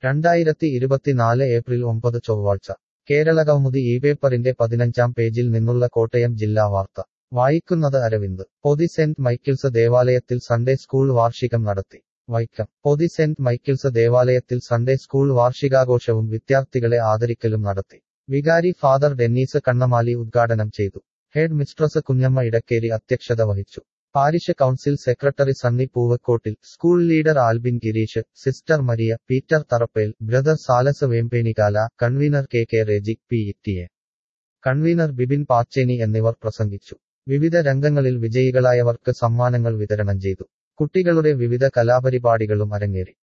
2024 April 9 ചൊവ്വാഴ്ച കേരളകൗമുദി ഈ പേപ്പറിന്റെ 15-ാം പേജിൽ നിന്നുള്ള കോട്ടയം ജില്ലാ വാർത്ത വായിക്കുന്നത് അരവിന്ദ് പൊതി സെന്റ് മൈക്കിൾസ് ദേവാലയത്തിൽ സൺഡേ സ്കൂൾ വാർഷികം നടത്തി വൈക്കം പൊതി സെന്റ് മൈക്കിൾസ് ദേവാലയത്തിൽ സൺഡേ സ്കൂൾ വാർഷികാഘോഷവും വിദ്യാർത്ഥികളെ ആദരിക്കലും നടത്തി വികാരി ഫാദർ ഡെന്നീസ് കണ്ണമാലി ഉദ്ഘാടനം ചെയ്തു ഹെഡ് മിസ്ട്രസ് കുഞ്ഞമ്മ ഇടക്കേരി അധ്യക്ഷത വഹിച്ചു parish council secretary Sunny Poovakkottil school leader Albin Girish sister Maria Peter Tharappel brother Salas Vempenikala convener K Reji PTA. Convener Bibin Pacheni എന്നിവർ പ്രസംഗിച്ചു വിവിധ രംഗങ്ങളിൽ വിജയികളായവർക്ക് സമ്മാനങ്ങൾ വിതരണം ചെയ്തു കുട്ടികളുടെ വിവിധ കലാപരിപാടികളും അരങ്ങേറി